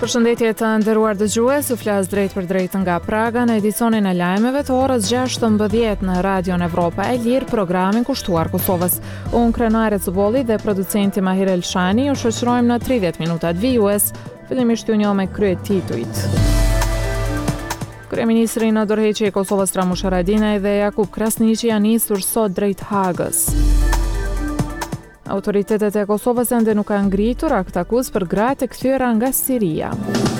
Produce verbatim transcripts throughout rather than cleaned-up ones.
Përshëndetje të nderuar dëgjues, u flas drejt për drejt nga Praga në edicionin e lajmeve të orës gjashtë e mbëdhjetë në Radion Evropa e Lirë, programin kushtuar Kosovës. Unë Krenare Cuboli dhe producenti Mahir Elshani ju shoqërojmë në tridhjetë minutat vijues, fillimisht ju njoh me kryet titujt. Kryeministri në dorëheqje i Kosovës Ramush Haradinaj dhe Jakub Krasniqi janë nisur sot drejt Hagës. Autoritetet e Kosovës ende nuk kanë ngritur akt akuz për gratë e kthyer nga Siria.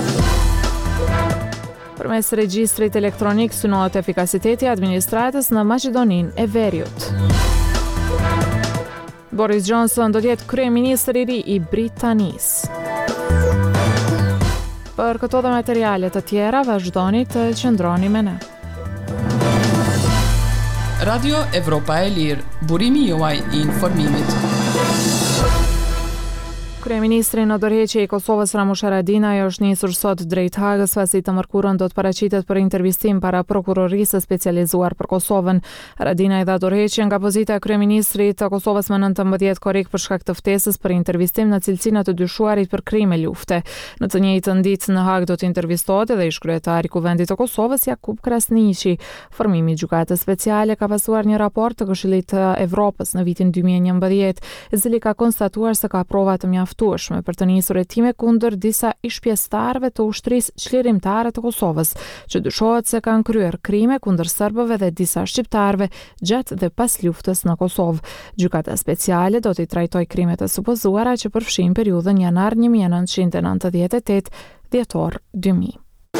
Përmes regjistrit elektronik synohet efikasiteti i administratës në Maqedoninë e Veriut. Boris Johnson do të jetë kryeministri i ri i Britanisë. Për këto dhe materiale të tjera vazhdoni të qëndroni me ne. Radio Evropa e Lirë, burimi juaj i informimit. Kryeministri në dorëheqje i Kosovës Ramush Haradinaj është nisur sot drejt Hagës pasi të mërkurën do të paraqitet për intervistim para prokurorisë specializuar për Kosovën. Haradinaj dha dorëheqje nga pozita e kryeministrit të Kosovës më nëntëmbëdhjetë korrik për shkak të ftesës për intervistim në cilësinë të dyshuarit për krime lufte. Në të njëjtën ditë në Hagë do të intervistohet edhe ish kryetari i Kuvendit të Kosovës Jakub Krasniqi. Formimi i gjykatës speciale ka pasuar një raport të Këshillit të Evropës në vitin dy mijë e njëmbëdhjetë, i cili ka konstatuar se ka prova të mjaftueshme për të nisur hetime kundër disa ish-pjesëtarëve të ushtrisë çlirimtare të Kosovës, që dyshohet se kanë kryer krime kundër serbëve dhe disa shqiptarëve gjatë dhe pas luftës në Kosovë. Gjykata speciale do t'i trajtojë krimet e supozuara që përfshin periudhën janar një mijë e nëntëqind e nëntëdhjetë e tetë dhjetor dy mijë.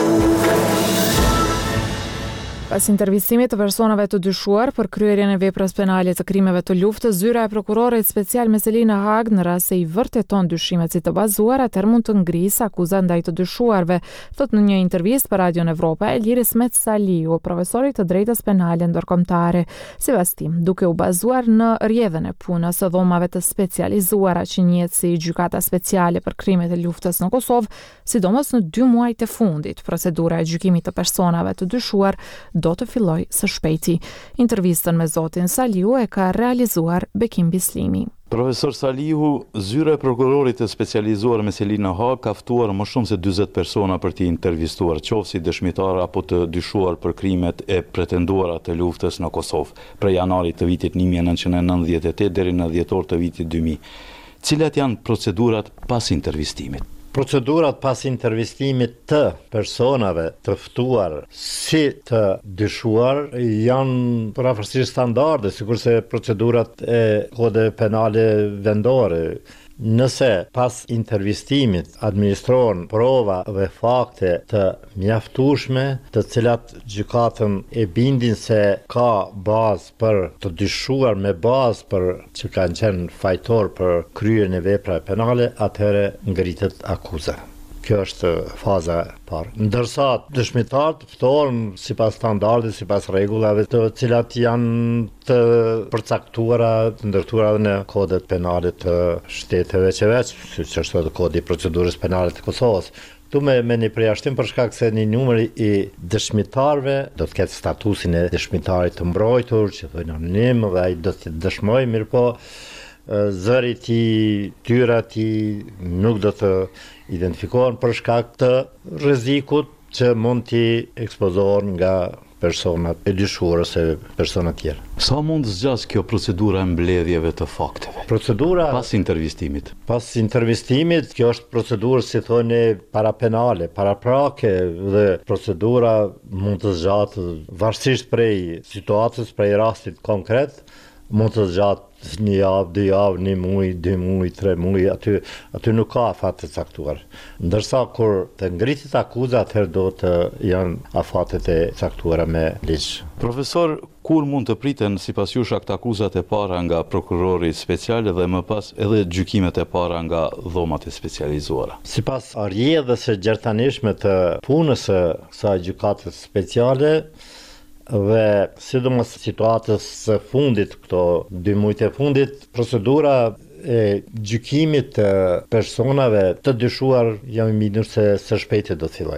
Pas intervistimit të personave të dyshuar për kryerjen e veprës penale të krimeve të luftës, zyra e prokurorit special me seli në Hagë në rast se i vërteton dyshimet si të bazuar, atëherë mund të ngrisë akuza ndaj të dyshuarve, thot në një intervistë për Radion Evropa e Lirë Ismet Saliu, profesori të drejtës penale ndërkombëtare. Sipas tij, duke u bazuar në rrjedhën e punës së dhomave të specializuara që njihet si gjykata speciale për krimet e luftës në Kosovë, sidomos në dy muajt e fundit, procedura e gjykimit të personave të dyshuar do të filloj së shpejti. Intervistën me zotin Saliu e ka realizuar Bekim Bislimi. Profesor Salihu, zyra e prokurorit të specializuar me seli në Hagë ka ftuar më shumë se dyzet persona për t'i intervistuar, qoftë dëshmitar apo të dyshuar për krimet e pretenduara të luftës në Kosovë, prej janarit të vitit një mijë e nëntëqind e nëntëdhjetë e tetë deri në dhjetor të vitit dy mijë. Cilat janë procedurat pas intervistimit? Procedurat pas intervistimit të personave të ftuar si të dyshuar janë përafërsisht standarde, sikurse procedurat e kode penale vendore. Nëse pas intervistimit administrohen prova dhe fakte të mjaftueshme, të cilat gjykatën e bindin se ka bazë për të dyshuar me bazë për që kanë qenë fajtor për kryerjen e veprave penale, atëherë ngritet akuza. Kjo është faza e parë. Ndërsa dëshmitarët ftohen sipas standardit, sipas rregullave të cilat janë të përcaktuara, të ndërtuara në kodet penale të shteteve që veç, siç është edhe kodi i procedurës penale të Kosovës. Tu me, me një përjashtim për shkak se një numër i dëshmitarëve do të ketë statusin e dëshmitarit të mbrojtur, që thonë anonim, dhe ai do të dëshmojë, mirë po zëri ti, tyra ti nuk do të identifikohen për shkak të rrezikut që mund t'i ekspozohen nga personat e dyshuar ose persona tjerë. Sa mund zgjas kjo procedura e mbledhjeve të fakteve? Procedura pas intervistimit. Pas intervistimit, kjo është procedurë si thoni parapenale, paraprake, dhe procedura mund të zgjatë varësisht prej situatës, prej rastit konkret, mund të zgjatë një javë, dy javë, një muaj, dy muaj, tre muaj, aty, aty nuk ka afate caktuar. Ndërsa kur të ngritet akuza, atëherë do të janë afatet e caktuara me ligj. Profesor, kur mund të priten sipas jush akt akuzat e para nga prokurori special dhe më pas edhe gjykimet e para nga dhomat e specializuara? Sipas rrjedhës së gjertanishme të punës së kësaj gjykate speciale, dhe sidomos situatës së fundit, këto dy muajt e fundit, procedura e gjykimit të personave të dyshuar jam i bindur se së shpejti do të fillojë.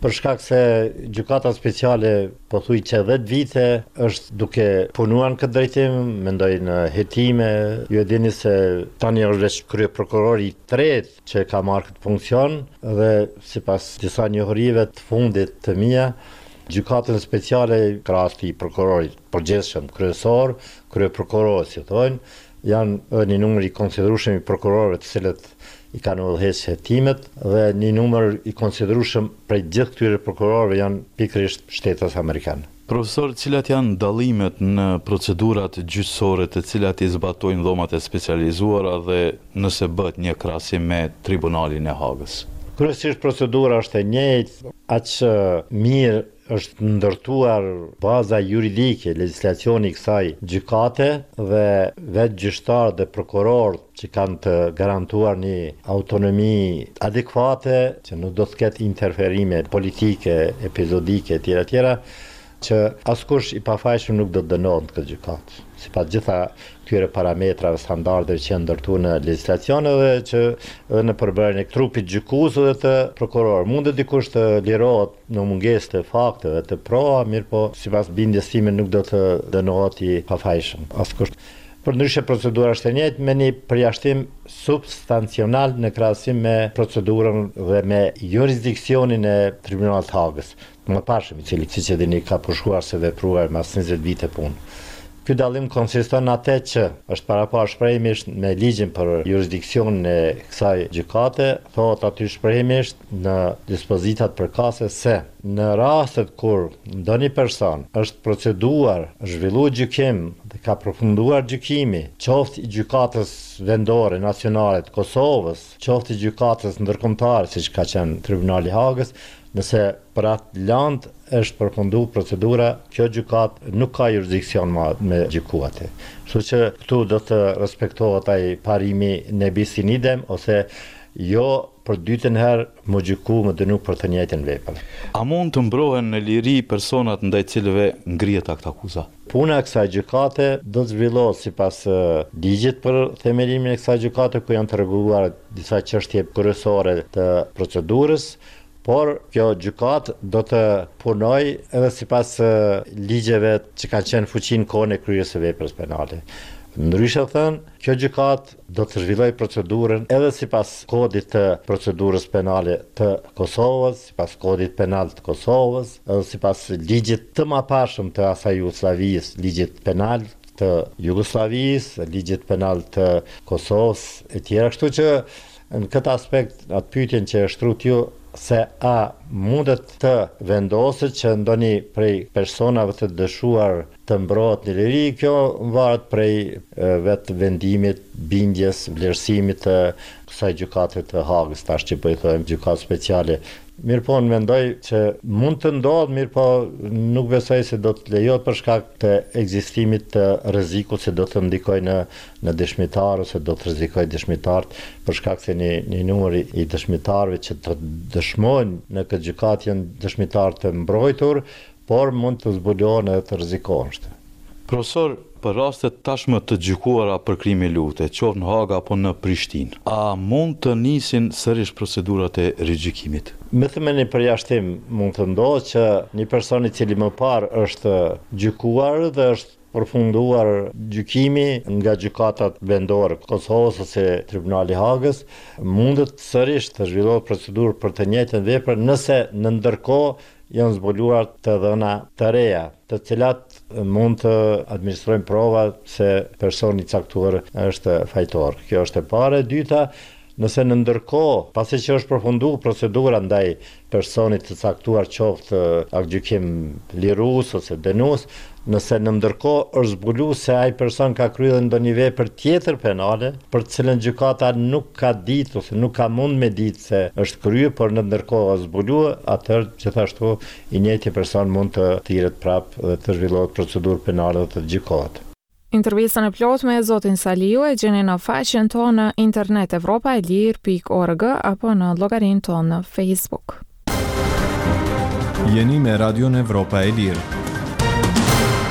për shkak se gjykata speciale pothuaj që dhjetë vite është duke punuar në këtë drejtim, mendoj në hetime. Ju e dini se tani është veç kryeprokurori i tretë që ka marrë këtë funksion dhe sipas disa njohurive të fundit të mia, gjykatën speciale krahas i prokurorit përgjithshëm kryesor, kryeprokuror si thonë, janë një numër i konsiderueshëm i prokurorëve të cilët i kanë udhëheqë hetimet dhe një numër i konsiderueshëm prej gjithë këtyre prokurorëve janë pikërisht shtetas amerikanë. Profesor, cilat janë dallimet në procedurat gjyqësore të cilat i zbatojnë dhomat e specializuara dhe nëse bëhet një krahasim me Tribunalin e Hagës? Kryesisht procedura është e njëjtë, aq mirë është ndërtuar baza juridike, legjislacioni i kësaj gjykate dhe vetë gjyqtarët dhe prokurorët që kanë të garantuar një autonomi adekuate, që nuk do të ketë interferime politike, epizodike, etj etj, që askush i pafajshëm nuk do të dënohet në këtë gjykatë. Sipas gjitha këtyre parametrave, standardeve që janë ndërtuar në legjislacion edhe që edhe në përbërjen e trupit gjykues dhe të prokuror. Mundet dikush të lirohet në mungesë të fakteve, të prova, mirë po sipas bindjes time nuk do të dënohet i pafajshëm. Askush. Përndryshe procedura është e njëjtë me një përjashtim substancional në krahasim me procedurën dhe me jurisdiksionin e Tribunalit të Hagës. Më pashëm i cili, siç e dini, ka përshkruar se vepruar mas njëzet vite punë. Ky dallim konsiston atë që është paraparë shprehimisht me ligjin për jurisdiksionin e kësaj gjykate, thotë aty shprehimisht në dispozitat përkatëse se në rastet kur ndonjë person është proceduar, zhvilluar gjykim dhe ka përfunduar gjykimi, qoftë i gjykatës vendore nacionale të Kosovës, qoftë i gjykatës ndërkombëtare, siç ka qenë Tribunali i Hagës, nëse për atë land është përfunduar procedura, kjo gjykatë nuk ka jurisdiksion me gjykuate. Kështu që këtu do të respektohet ai parimi nebis in idem ose jo për dytën herë më gjyku më dënu për të njëjtën vepër. A mund të mbrohen në liri personat ndaj cilëve ngrihet akt akuza? Puna e kësaj gjykate do të zhvillohet sipas ligjit për themelimin e kësaj gjykate, ku janë të rregulluar disa çështje kryesore të procedurës. Por kjo gjykat do të punoj edhe sipas ligjeve që kanë qenë fuqinë kohën e kryerjes së veprës penale. Ndryshe thënë, kjo gjykat do të zhvillojë procedurën edhe sipas kodit të procedurës penale të Kosovës, sipas kodit penal të Kosovës, edhe sipas ligjit të mëparshëm të asaj Jugosllavisë, ligjit penal të Jugosllavisë, ligjit penal të Kosovës etj. Kështu që në këtë aspekt atë pyetjen që e shtrut ju se a mundet të vendoset që ndonjë prej personave të dëshuar të mbrohet në liri, kjo varet prej e, vetë vendimit, bindjes, vlerësimit të kësaj gjykate të Hagës, tash që po i thojmë gjykatë speciale. Mirë po, në mendoj që mund të ndodhë, mirë po nuk besoj se do të lejohet për shkak të ekzistimit të rrezikut se do të ndikoj në, në dëshmitar ose do të rrezikoj dëshmitarët për shkak se një, një numër i dëshmitarëve që të dëshmojnë në këtë gjykatë janë dëshmitarë të mbrojtur, por mund të zbulohen edhe të rrezikohen. Profesor, për rastet tashmë të gjykuara për krime lufte, qoftë në Hagë apo në Prishtinë, a mund të nisin sërish procedurat e rigjykimit? Me thënë një përjashtim mund të ndodhë që një person i cili më parë është gjykuar dhe është përfunduar gjykimi nga gjykatat vendore Kosovës ose Tribunali i Hagës, mundet sërish të zhvillohet procedurë për të njëjtën vepër nëse në ndërkohë janë zbuluar të dhëna të reja, të cilat mund të administrojnë prova se personi caktuar është fajtor. Kjo është e para. E dyta, nëse në ndërkohë, pasi që është përfunduar procedura ndaj personit të caktuar, qoftë aktgjykim lirues ose dënues, nëse në ndërkohë është zbuluar se ai person ka kryer ndonjë vepër tjetër penale, për të cilën gjykata nuk ka ditë ose nuk ka mund me ditë se është kryer, por në ndërkohë është zbuluar, atëherë gjithashtu i njëjti person mund të thirret prapë dhe të zhvillohet procedurë penale dhe të gjykohet. Intervistën e plot me zotin Saliu e gjeni në faqen tonë në internet evropa e lir pikë org apo në llogarinë tonë në Facebook. Jeni me Radion Evropa e Lirë.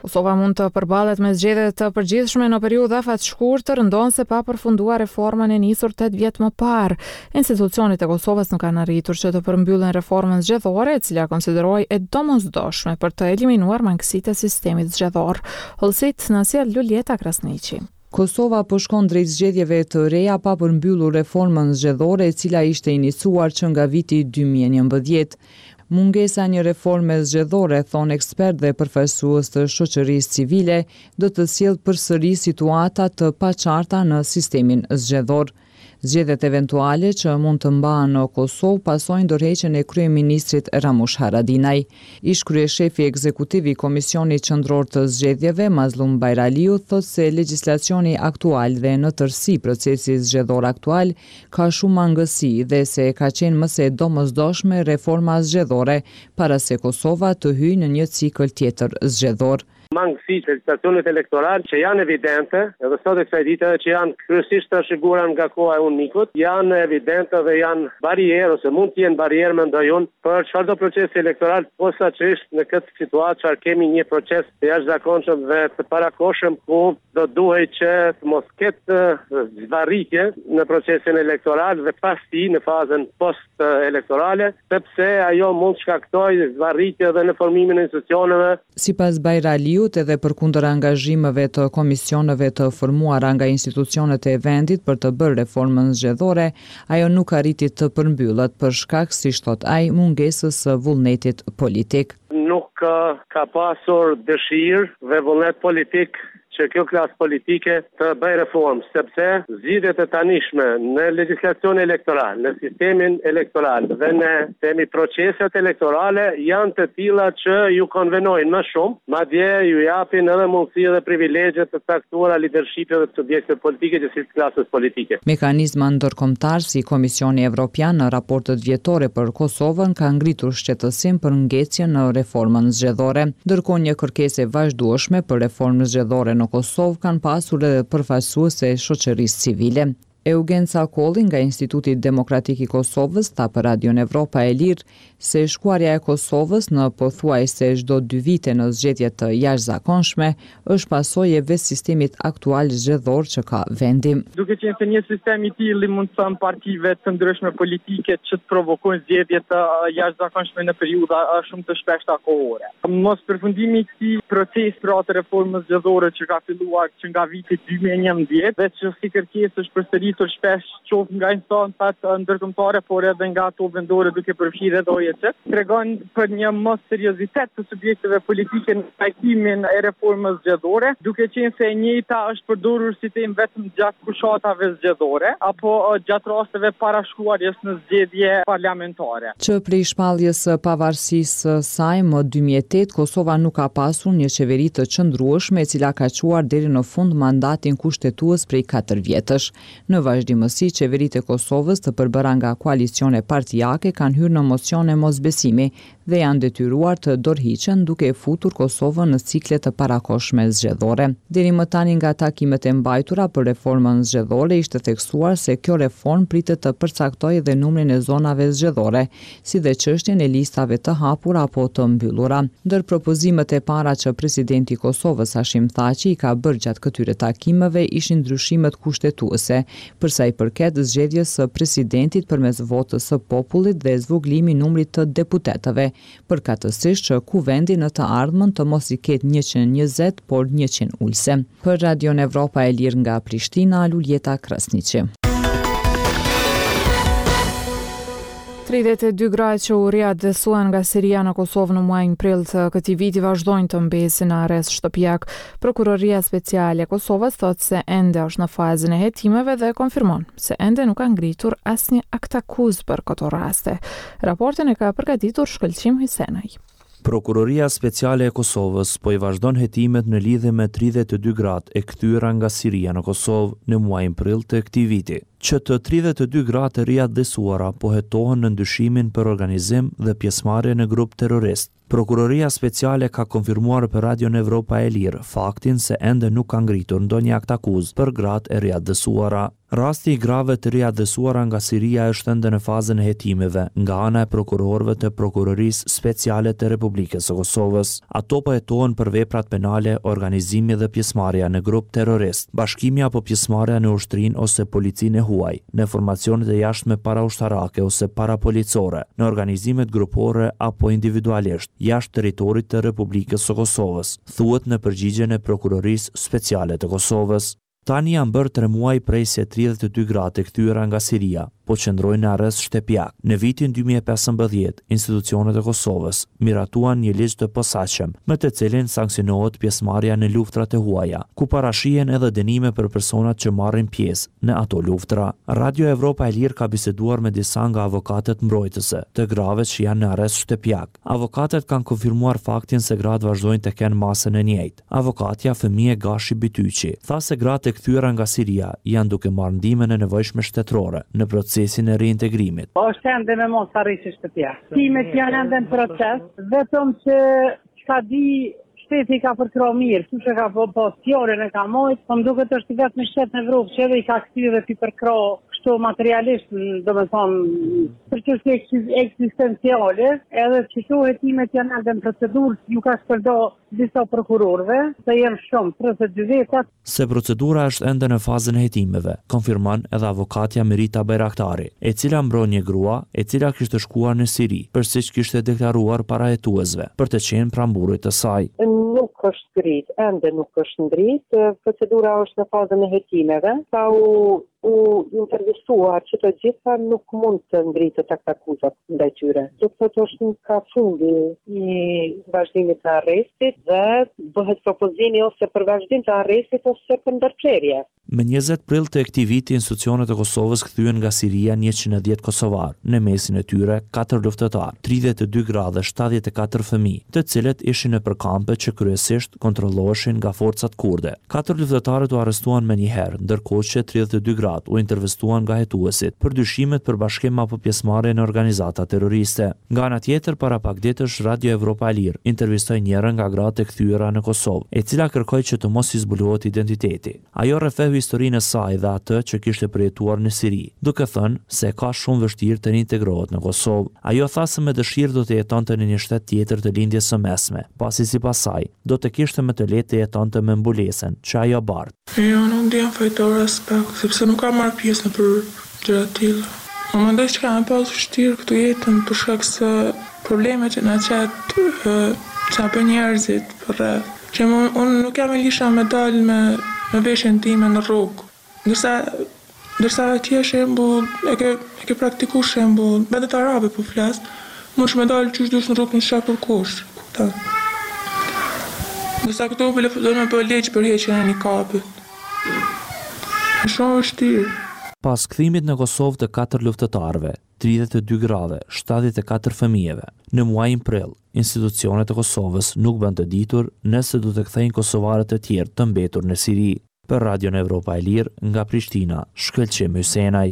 Kosova mund të përballet me zgjedhje të përgjithshme në periudhë afat shkurtër, ndonse pa përfunduar reformën e nisur tetë vjet më parë. Institucionet e Kosovës nuk kanë arritur që të përmbyllin reformën zgjedhore, e cila konsiderohej e domosdoshme për të eliminuar mangësitë e sistemit zgjedhor. Hollësit na sjell Luljeta Krasniqi. Kosova po shkon drejt zgjedhjeve të reja pa përmbyllur reformën zgjedhore, e cila ishte iniciuar që nga viti dy mijë e njëmbëdhjetë. Mungesa një reforme zgjedhore, thon ekspert dhe përfaqësues të shoqërisë civile, do të sjellë përsëri situata të paqarta në sistemin zgjedhor. Zgjedhjet eventuale që mund të mbahen në Kosovë pasojnë dorëheqjen e kryeministrit Ramush Haradinaj. Ish kryeshefi ekzekutiv i Komisionit Qendror të Zgjedhjeve, Mazlum Bajraliu, thotë se legjislacioni aktual dhe në tërësi procesi zgjedhor aktual ka shumë mangësi dhe se ka qenë më së domosdoshme reforma zgjedhore para se Kosova të hyjë në një cikël tjetër zgjedhor. Mangësi të legislacionit elektoral që janë evidente, edhe sot e kësaj dite që janë kryesisht të shiguara nga koha e unikut, janë evidente dhe janë barierë ose mund të jenë barierë mendoj unë për çfarëdo procesi elektoral, posaçërisht në këtë situatë çfarë kemi një proces të jashtëzakonshëm dhe të parakohshëm ku do duhej që të mos ketë zvarritje në procesin elektoral dhe pasi në fazën post elektorale, sepse ajo mund të shkaktojë zvarritje edhe në formimin e institucioneve. Sipas Bajraliut, edhe përkundër angazhimeve të komisioneve të formuara nga institucionet e vendit për të bërë reformën zgjedhore, ajo nuk arriti të përmbyllet për shkak, siç thot ai, mungesës së vullnetit politik. Nuk ka pasur dëshirë dhe vullnet politik që kjo klasë politike të bëj reformë, sepse zgjidhjet e tanishme në legjislacion elektoral, në sistemin elektoral dhe në temi proceset elektorale janë të tilla që ju konvenojnë më shumë, madje ju japin edhe mundësi dhe privilegje të caktuara lidershipit dhe subjekte politike të klasës politike. Mekanizma ndërkombëtar si Komisioni Evropian në raportet vjetore për Kosovën ka ngritur shqetësim për ngecjen në reformën zgjedhore, ndërkohë një kërkesë e vazhdueshme për reformën zgjedhore në Kosovë kanë pasur edhe përfaqësuese e shoqërisë civile. Eugen Cakolli nga Instituti Demokratik i Kosovës tha për Radion Evropa e Lirë se shkuarja e Kosovës në pothuajse çdo dy vite në zgjedhje të jashtëzakonshme është pasojë e vetë sistemit aktual zgjedhor që ka vendi. Duke qenë se një sistem i tillë mund të thënë partive të ndryshme politike që të provokojnë zgjedhje të jashtëzakonshme në periudha shumë të shpeshta kohore. Mos përfundimi i këtij procesi pra të reformës zgjedhore që ka filluar që nga viti dy mijë e njëmbëdhjetë dhe që si kërkesë është përsëritur të shpesh qoftë nga instancat ndërkombëtare, por edhe nga ato vendore duke përfshirë edhe O E C, tregon për një mos seriozitet të subjekteve politike në trajtimin e reformës zgjedhore, duke qenë se e njëjta është përdorur si temë vetëm gjatë fushatave zgjedhore apo gjatë rasteve parashkruarjes në zgjedhje parlamentare. Që prej shpalljes së pavarësisë saj më dy mijë e tetë, Kosova nuk ka pasur një qeveri të qëndrueshme e cila ka quar deri në fund mandatin kushtetues prej katër vjetësh. Në vazhdimësi, qeveritë e Kosovës të përbëra nga koalicione partijake kanë hyrë në mocione mosbesimi dhe janë detyruar të dorëhiqen duke e futur Kosovën në cikle të parakohshme zgjedhore. Deri më tani nga takimet e mbajtura për reformën zgjedhore ishte theksuar se kjo reformë pritet të përcaktojë edhe numrin e zonave zgjedhore, si dhe çështjen e listave të hapura apo të mbyllura. Ndër propozimet e para që presidenti i Kosovës Hashim Thaçi i ka bërë gjatë këtyre takimeve ishin ndryshimet kushtetuese, për sa i përket zgjedhjes së presidentit përmes votës së popullit dhe zvoglimi i numrit të deputetëve, përkatësisht që kuvendi në të ardhmen të mos i ketë njëqind e njëzet, por njëqind ulse. Për Radion Evropa e Lirë nga Prishtina, Luljeta Krasniqi. tridhjetë e dy gradë që u riadhesuan nga Siria në Kosovë në muajin prill të këtij viti vazhdojnë të mbesin në arrest shtëpiak. Prokuroria Speciale e Kosovës thotë se ende është në fazën e hetimeve dhe konfirmon se ende nuk ka ngritur asnjë akt akuz për këto raste. Raportin e ka përgatitur Shkëlqim Hysenaj. Prokuroria Speciale e Kosovës po i vazhdon hetimet në lidhje me tridhjetë e dy gratë e kthyera nga Siria në Kosovë në muajin prill të këtij viti. që të tridhjetë e dy gratë e riadhesuara pohetohen në ndyshimin për organizim dhe pjesëmarrje në grup terrorist. Prokuroria speciale ka konfirmuar për Radion Evropa e Lirë faktin se ende nuk ka ngritur ndonjë akt akuzë për gratë e riadhesuara. Rasti i grave të riadhesuara nga Siria është ende në fazën e hetimeve nga ana e prokurorëve të Prokurorisë Speciale të Republikës së Kosovës. Ato po hetohen për veprat penale, organizimi dhe pjesëmarrja në grup terrorist, bashkimi apo pjesëmarrja në ushtrinë ose policinë e huaj, në formacionet e jashtme paraushtarake ose parapolicore, në organizimet grupore apo individualisht jashtë territorit të Republikës së Kosovës, thuhet në përgjigjen e Prokurorisë Speciale të Kosovës. Tani janë bërë tre muaj prej se tridhjetë e dy gratë e kthyer nga Siria, po qëndrojnë në arrest shtëpiak. Në vitin dy mijë e pesëmbëdhjetë, institucionet e Kosovës miratuan një ligj të posaçëm, me të cilin sanksionohet pjesëmarrja në luftrat e huaja, ku parashihen edhe dënime për personat që marrin pjesë në ato luftra. Radio Evropa e Lirë ka biseduar me disa nga avokatët mbrojtëse të grave që janë në arrest shtëpiak. Avokatët kanë konfirmuar faktin se gratë vazhdojnë të kenë masën e njëjtë. Avokatja Fëmije Gashi Bityqi tha se gratë e kthyera nga Siria janë duke marrë ndihmën e nevojshme shtetërore në procesin e reintegrimit. Po është ende me mos arrisë shtëpia. Timet janë ende në proces, vetëm që çka di shteti ka përkro mirë, që ka po postioren e ka mojt, po më duket është vetëm në shtet në Evropë që edhe i ka kthyer dhe pi përkro kështu materialisht, do me thonë, për çështje eksistenciale, edhe që këto hetimet janë ende në procedurë, ju ka shpërdo disa prokurorëve, se janë shumë tridhjetë e dy veta. Se procedura është ende në fazën e hetimeve, konfirmon edhe avokatja Merita Bajraktari, e cila mbron një grua, e cila kishte shkuar në Siri, përsiç kishte deklaruar para hetuesve, për të qenë pramburit të saj. Nuk është ngrit, ende nuk është ngrit, procedura është në fazën e hetimeve, sa u u intervistuar që të gjitha nuk mund të ngritet akt akuzat ndaj tyre. Do të thotë është ka fundi i vazhdimit të arrestit dhe bëhet propozimi ose për vazhdim të arrestit ose për ndërprerje. Me njëzet prill të këtij viti, institucionet e Kosovës kthyen nga Siria njëqind e dhjetë kosovar, në mesin e tyre katër luftëtar, tridhjetë e dy gra dhe shtatëdhjetë e katër fëmijë, të cilët ishin në përkampe që kryesisht kontrolloheshin nga forcat kurde. Katër luftëtarët u arrestuan më një herë, ndërkohë që tridhjetë e dy gratë u intervistuan nga hetuesit për dyshimet për bashkim apo pjesëmarrje në organizata terroriste. Nga ana tjetër, para pak ditësh Radio Evropa e Lirë intervistoi njërin nga gratë e kthyera në Kosovë, e cila kërkoi që të mos i zbulohet identiteti. Ajo rrefeu historinë e saj dhe atë që kishte përjetuar në Siri, duke thënë se ka shumë vështirë të reintegrohet në Kosovë. Ajo tha se me dëshirë do të jetonte në një shtet tjetër të lindjes së mesme, pasi sipas saj do të kishte më të lehtë të jetonte me mbulesën që ajo bart. Jo, nuk ndjem fajtor as pak, sepse nuk kam marrë pjesë në për gjëra të tilla. Unë mendoj që kam pas vështirë këtu jetën për shkak se problemet që na çet ça bën njerëzit për që unë nuk jam e lisha me dal me me veshjen time në rrugë. Ndërsa ndërsa atje shembull e ke e ke praktikuar shembull, vetë arabe po flas, mund të më dal çysh dush në rrugë në shaq për kush. Kupton? Ndërsa këtu po do të më bëj ligj për heqjen e nikabit. Është shumë vështirë. Pas kthimit në Kosovë të katër luftëtarëve, tridhjetë e dy grave, shtatëdhjetë e katër fëmijëve, në muajin prill, institucionet e Kosovës nuk bën të ditur nëse do të kthejnë kosovarët e tjerë të mbetur në Siri. Për Radion Evropa e Lirë, nga Prishtina, Shkëlqim Hysenaj.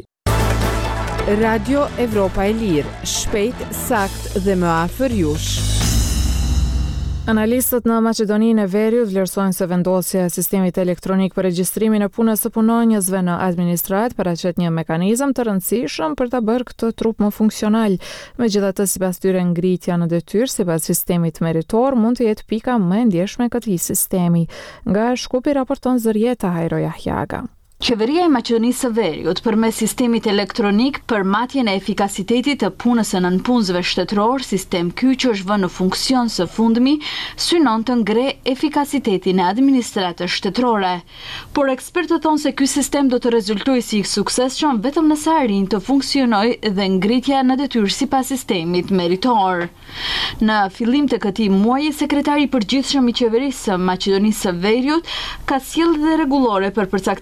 Radio Evropa e Lirë, shpejt, sakt dhe më afër jush. Analistët në Maqedoninë e Veriut vlerësojnë se vendosja e sistemit elektronik për regjistrimin e punës së punonjësve në administrat paraqet një mekanizëm të rëndësishëm për ta bërë këtë trup më funksional. Megjithatë, sipas tyre, ngritja në detyrë sipas sistemit meritor mund të jetë pika më e ndjeshme e këtij sistemi. Nga Shkupi raporton Zërieta Hajro Jahjaga. Qeveria e Maqedonisë së Veriut përmes sistemit elektronik për matjen e efikasitetit të punës së nënpunësve shtetëror, sistem ky që është vënë në funksion së fundmi, synon të ngre efikasitetin e administratës shtetërore. Por ekspertët thonë se ky sistem do të rezultojë si i suksesshëm vetëm nëse arrin të funksionojë dhe ngritja në detyrë sipas sistemit meritor. Në fillim të këtij muaji, sekretari i përgjithshëm i qeverisë së Maqedonisë së Veriut ka sjellë dhe rregullore për përcaktimin e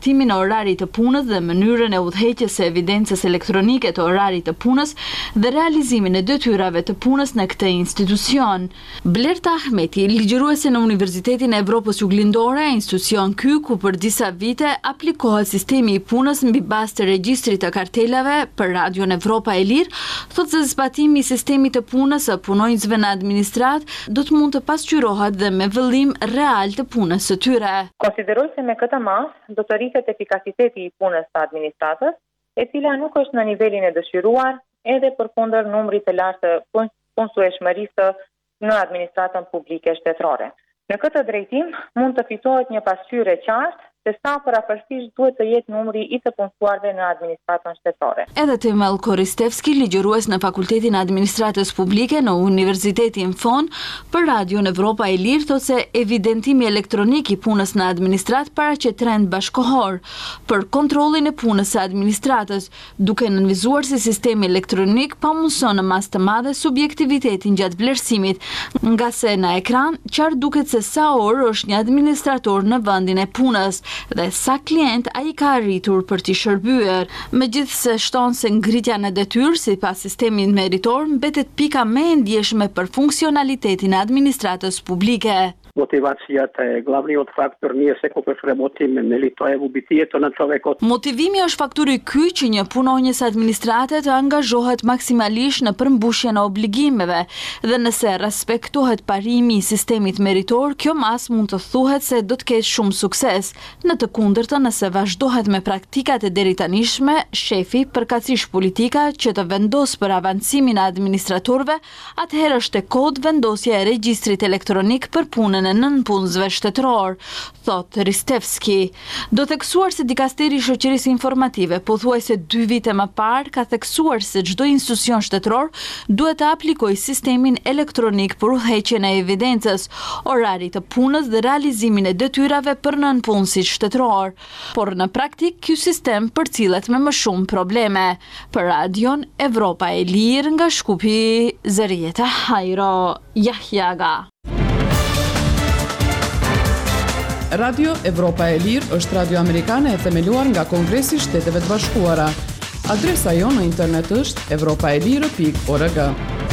orarit të punës dhe mënyrën e udhëheqjes së evidencës elektronike të orarit të punës dhe realizimin e detyrave të punës në këtë institucion. Blerta Ahmeti, ligjëruese në Universitetin e Evropës Juglindore, institucion ky ku për disa vite aplikohet sistemi i punës mbi bazë të regjistrit të kartelave për Radion Evropa e Lirë, thotë se zbatimi i sistemit të punës së punonjësve në administrat do të mund të pasqyrohet dhe me vëllim real të punës së tyre. Konsideroj se me këtë masë do të rritet efikasiteti i punës së administratës, e cila nuk është në nivelin e dëshiruar edhe përkundër numrit të lartë të punësueshmërisë në administratën publike shtetërore. Në këtë drejtim mund të fitohet një pasqyrje qartë se sa parapërsisht duhet të jetë numri i të punësuarve në administratën shtetërore. Edhe Temel Koristevski, ligjërues në Fakultetin e Administratës Publike në Universitetin Fon, për Radion Evropa e Lirë, thotë se evidentimi elektronik i punës në administrat paraqet trend bashkohor për kontrollin e punës së administratës, duke nënvizuar se sistemi elektronik pamundson në masë të madhe subjektivitetin gjatë vlerësimit, nga se në ekran qartë duket se sa orë është një administrator në vendin e punës dhe sa klient a i ka arritur për t'i shërbyer. Megjithse shton se ngritja në detyrë sipas sistemit meritor mbetet pika më e ndjeshme për funksionalitetin e administratës publike. Motivacijat e glavni od faktor nije se kopër motiv me litoje u bitjeto na človekot. Motivimi është faktori ky që një punonjës administrate të angazhohet maksimalisht në përmbushjen e obligimeve dhe nëse respektohet parimi i sistemit meritor, kjo mas mund të thuhet se do të ketë shumë sukses. Në të kundërtën, nëse vazhdohet me praktikat e deritanishme, shefi përkatësisht politika që të vendos për avancimin e administratorëve, atëherë është e kohë vendosja e regjistrit elektronik për punën e nënpunësve shtetëror, thot Ristevski. Do theksuar se dikasteri i shoqërisë informative pothuajse dy vite më parë ka theksuar se çdo institucion shtetëror duhet të aplikojë sistemin elektronik për udhëheqjen e evidencës, orarit të punës dhe realizimin e detyrave për nënpunësit shtetëror. Por në praktik ky sistem përcillet me më shumë probleme. Për Radion Evropa e Lirë nga Shkupi, Zerieta Hajro Jahjaga. Radio Evropa e Lirë është radio amerikane e themeluar nga Kongresi i Shteteve të Bashkuara. Adresa jonë në internet është evropaelire pikë org.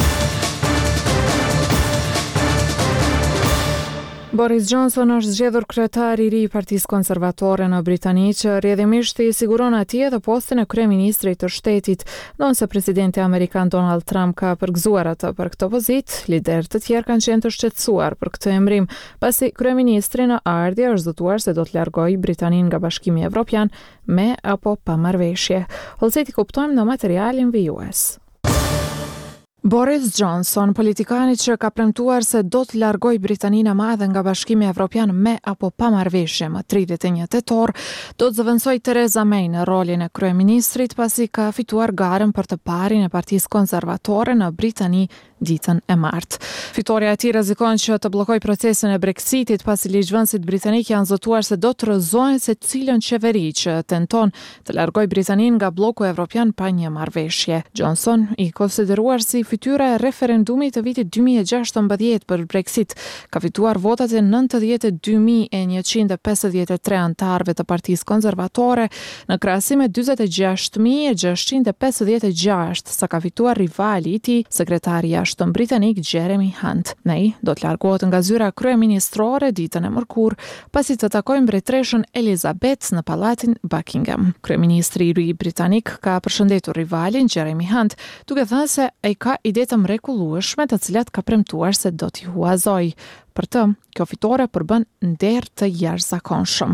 Boris Johnson është zgjedhur kryetar i ri i Partisë Konservatore në Britani, që rrjedhimisht i siguron atij edhe postin e kryeministrit të shtetit, ndonse presidenti amerikan Donald Trump ka përgëzuar atë për këtë pozitë. Liderë të tjerë kanë qenë të shqetësuar për këtë emrim, pasi kryeministri në ardhje është zëtuar se do të largojë Britaninë nga Bashkimi Evropian me apo pa marrëveshje. Hollëseti kuptojmë në materialin vijues. Boris Johnson, politikani që ka premtuar se do të largojë Britaninë e Madhe nga Bashkimi Evropian me apo pa marrëveshje më tridhjetë e një tetor, do të zëvendësojë Theresa May në rolin e kryeministrit pasi ka fituar garën për të parin e Partisë Konservatore në Britani ditën e martë. Fitoria e tij rrezikon që të bllokojë procesin e Brexitit pasi ligjvënësit britanik janë zotuar se do të rrëzojnë se cilën qeveri që tenton të largojë Britaninë nga bloku evropian pa një marrëveshje. Johnson, i konsideruar si fytyra e referendumit të vitit dy mijë e gjashtëmbëdhjetë për Brexit, ka fituar votat e nëntëdhjetë e dy mijë e njëqind e pesëdhjetë e tre anëtarëve të Partisë Konservatore në krahasim me dyzet e gjashtë mijë e gjashtëqind e pesëdhjetë e gjashtë sa ka fituar rivali i tij, sekretari i jashtëm britanik Jeremy Hunt. May do të largohet nga zyra kryeministrore ditën e mërkurë pasi të takojë mbretreshën Elizabeth në pallatin Buckingham. Kryeministri i ri britanik ka përshëndetur rivalin Jeremy Hunt, duke thënë se ai ka ide të mrekullueshme të cilat ka premtuar se do t'i huazojë. Për të, kjo fitore përbën nder të jashtëzakonshëm.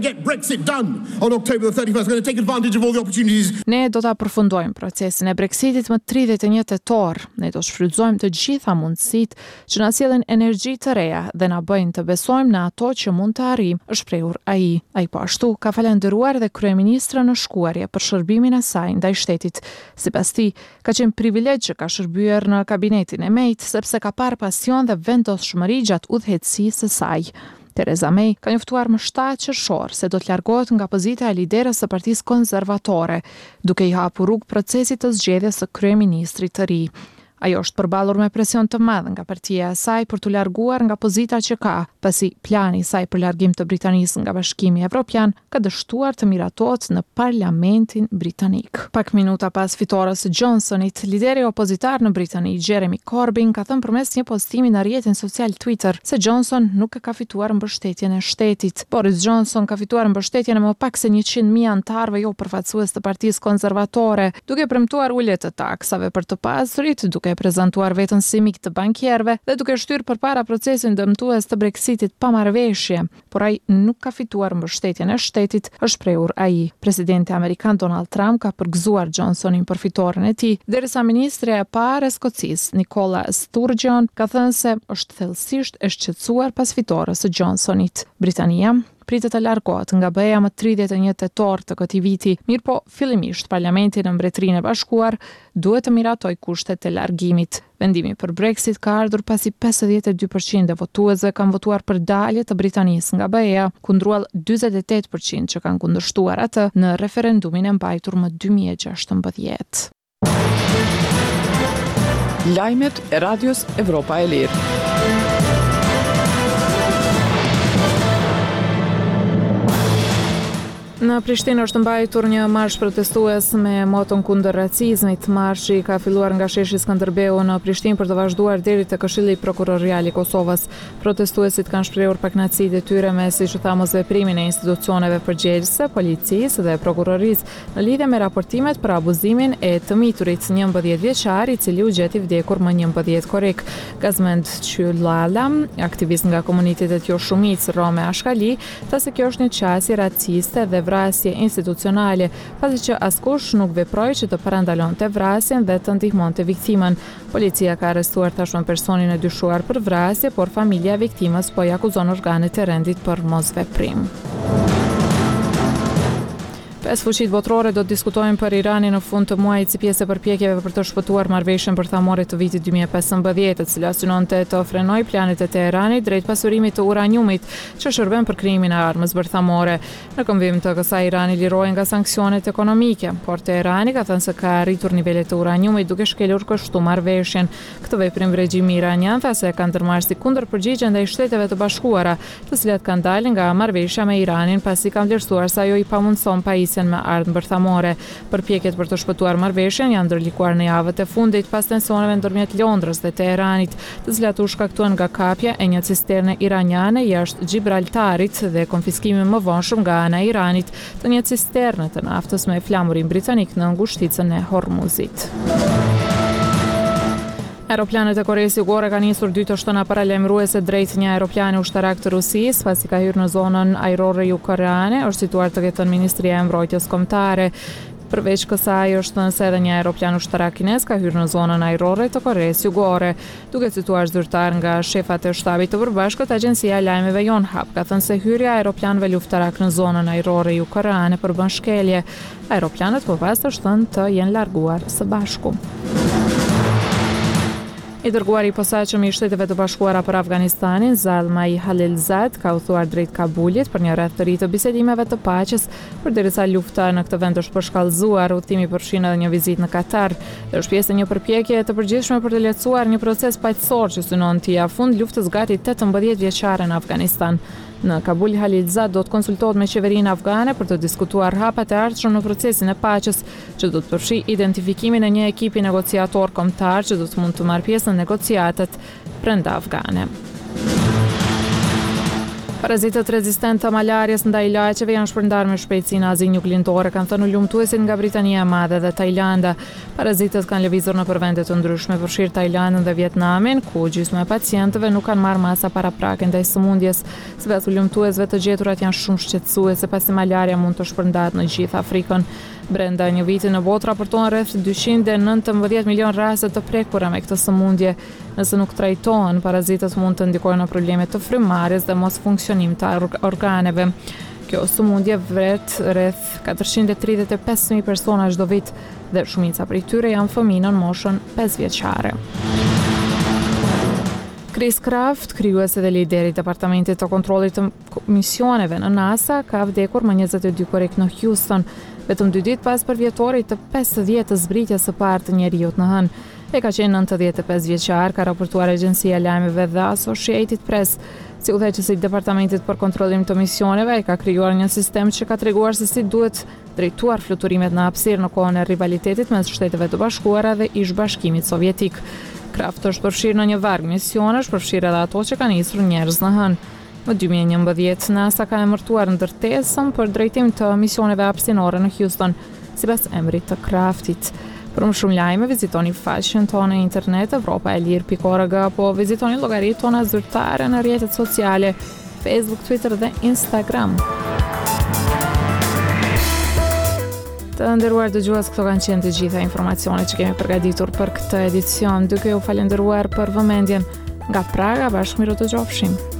Ne do ta përfundojmë procesin e Brexitit më tridhjetë e një tetor. Ne do shfrytëzojmë të gjitha mundësitë që na sjellin energji të reja dhe na bëjnë të besojmë në ato që mund të arrijmë, është shprehur ai. Ai po ashtu ka falendëruar edhe kryeministrën në shkuarje për shërbimin e saj ndaj shtetit. Sipas tij, ka qenë privilegj që ka shërbyer në kabinetin e May sepse ka parë pasion dhe vendosshmëri gjatë udhëheqësisë së saj. Theresa May ka njoftuar më shtatë qershor se do të largohet nga pozita e liderës së Partisë Konservatore, duke i hapur rrugë procesit të zgjedhjes së kryeministrit të ri. Ajo është përballur me presion të madh nga partia e saj për të larguar nga pozita që ka, pasi plani i saj për largim të Britanisë nga Bashkimi Evropian ka dështuar të miratohet në Parlamentin Britanik. Pak minuta pas fitores së Johnsonit, lideri opozitar në Britani, Jeremy Corbyn, ka thënë përmes një postimi në rrjetin social Twitter se Johnson nuk e ka fituar mbështetjen e shtetit. Boris Johnson ka fituar mbështetjen e më pak se njëqind mijë anëtarëve jo përfaqësues të Partisë Konservatore, duke premtuar ulje të taksave për të pasurit, duke prezantuar veten si mik të bankierëve dhe duke shtyrë përpara procesin dëmtues të Brexitit pa marrëveshje, por ai nuk ka fituar mbështetjen e shtetit, është shprehur ai. Presidenti amerikan Donald Trump ka përgëzuar Johnsonin për fitoren e tij, derisa ministri e parë e Skocisë, Nicola Sturgeon, ka thënë se është thellësisht e shqetësuar pas fitores së Johnsonit. Britania pritet të largohet nga B E A më tridhjetë e një tetor të këtij viti, mirë po fillimisht Parlamenti në Mbretërinë e Bashkuar duhet të miratoj kushtet e largimit. Vendimi për Brexit ka ardhur pasi pesëdhjetë e dy përqind e votuesve kanë votuar për dalje të Britanisë nga B E A, kundruar njëzet e tetë përqind që kanë kundërshtuar atë në referendumin e mbajtur më dy mijë e gjashtëmbëdhjetë. Lajmet e Radios Evropa e Lirë. Në Prishtinë është mbajtur një marsh protestues me moton kundër racizmit. Marshi ka filluar nga sheshi Skënderbeu në Prishtinë për të vazhduar deri te Këshilli Prokurorial i Kosovës. Protestuesit kanë shprehur pakënaqësitë e tyre me siç u tha mosveprimin e institucioneve përgjegjëse, policisë dhe prokurorisë në lidhje me raportimet për abuzimin e të miturit njëmbëdhjetë vjeçar i cili u gjeti vdekur më njëmbëdhjetë korrik. Gazmend Qyllala, aktivist nga komunitetet jo shumicë rome Ashkali, tha se kjo është një qasje raciste dhe vrasje institucionale, pasi që askush nuk veproi që të parandalonte vrasjen dhe të ndihmonte viktimën. Policia ka arrestuar tashmë personin e dyshuar për vrasje, por familja e viktimës po i akuzon organet e rendit për mosveprim. Pesë fuqitë botërore do të diskutojnë për Iranin në fund të muajit si pjesë e përpjekjeve për të shpëtuar marrëveshjen bërthamore të vitit dy mijë e pesëmbëdhjetë, e cila synonte të frenojë planet e Teheranit drejt pasurimit të uraniumit, që shërben për krijimin e armës bërthamore. Në këmbim të kësaj Irani lirohej nga sanksionet ekonomike, por Teherani ka thënë se ka arritur nivelet e uraniumit duke shkelur kështu marrëveshjen. Këtë veprim regjimi iranian tha se ka ndërmarrë si kundërpërgjigje ndaj Shteteve të Bashkuara, të cilat kanë dalë nga marrëveshja me Iranin pasi kanë vlerësuar se ajo i pamundson pajisjen me armë bërthamore. Përpjekjet për të shpëtuar marrëveshjen janë ndërlikuar në javët e fundit pas tensioneve ndërmjet Londrës dhe Teheranit, të cilat u shkaktuan nga kapja e një cisterne iraniane jashtë Gibraltarit dhe konfiskimi më vonshëm nga ana e Iranit të një cisterne të naftës me flamurin britanik në ngushticën e Hormuzit. Aeroplanet e Koreas Jugore kanë nisur dy të shtëna paralajmëruese drejt një aeroplani ushtarak të Rusisë, pasi ka hyrë në zonën ajrore jugokoreane, është situar të ketë Ministria e Mbrojtjes Kombëtare. Përveç kësaj është thënë se edhe një aeroplan ushtarak kinez ka hyrë në zonën ajrore të Koreas Jugore. Duke cituar zyrtar nga shefat e shtabit të përbashkët, agjencia e lajmeve Yonhap ka thënë se hyrja e aeroplanëve luftarak në zonën ajrore jugokoreane përbën shkelje. Aeroplanet po pas është thënë të jenë larguar së bashku. I dërguari i posaçëm i Shteteve të Bashkuara për Afganistanin, Zalmay Khalilzad, ka udhëtuar drejt Kabulit për një rreth të ri të bisedimeve të paqes, përderisa lufta në këtë vend është përshkallëzuar. Udhëtimi përfshin edhe një vizitë në Katar dhe është pjesë e një përpjekje të përgjithshme për të lehtësuar një proces paqësor që synon të ia fund luftës gati tetëmbëdhjetë vjeçare në Afganistan. Në Kabul, Khalilzad do të konsultohet me qeverinë afgane për të diskutuar hapat e ardhshëm në procesin e paqes, që do të përfshi identifikimin e një ekipi negociator kombëtar që do të mund të marrë pjesë në negociatat brenda afgane. Parazitët rezistent të malarjes ndaj ilaçeve janë shpërndarë me shpejtësi në Azinë Juglindore, kanë thënë lumtuesit nga Britania e Madhe dhe Tajlanda. Parazitët kanë lëvizur në vende të ndryshme, përfshirë Tajlandën dhe Vietnamin, ku gjysma e pacientëve nuk kanë marrë masa paraprake ndaj sëmundjes. Sipas lumtuesve, të gjeturat janë shumë shqetësuese pasi malarja mund të shpërndahet në gjithë Afrikën. Brenda një viti në botë raportohen rreth dyqind e nëntëmbëdhjetë milion raste të prekura me këtë sëmundje. Nëse nuk trajtohen, parazitët mund të ndikojnë në probleme të frymëmarrjes dhe mos funksionim të organeve. Kjo sëmundje vret rreth katërqind e tridhjetë e pesë mijë persona çdo vit dhe shumica prej tyre janë fëmijë në moshën pesë vjeçare. Chris Kraft, krijuesi dhe lideri i departamentit të kontrollit të misioneve në NASA, ka vdekur më njëzet e dy korrik në Houston, vetëm dy ditë pas përvjetorit të pesëdhjetë zbritjes së parë të njeriut në hënë. e ka qenë nëntëdhjetë e pesë vjeçar, ka raportuar Agjencia e Lajmeve dhe Associated Press. Si udhëheqësi i Departamentit për Kontrollim të Misioneve, ai ka krijuar një sistem që ka treguar se si duhet drejtuar fluturimet në hapësirë në kohën e rivalitetit mes Shteteve të Bashkuara dhe ish-bashkimit sovjetik. Kraft është përfshirë në një varg misionesh, përfshirë edhe ato që kanë nisur njerëz në hënë. Në dy mijë e njëmbëdhjetë NASA ka emërtuar ndërtesën për drejtim të misioneve hapësinore në Houston, sipas emrit të Kraftit. Për më shumë lajme, vizitoni faqen tonë në internet europa e lirë pikë org apo vizitoni llogaritë tona zyrtare në rrjetet sociale Facebook, Twitter dhe Instagram. Të nderuar dëgjues, këto kanë qenë të gjitha informacionet që kemi përgatitur për këtë edicion. Duke u falendëruar për vëmendjen, nga Praga bashkë miru të gjofshim.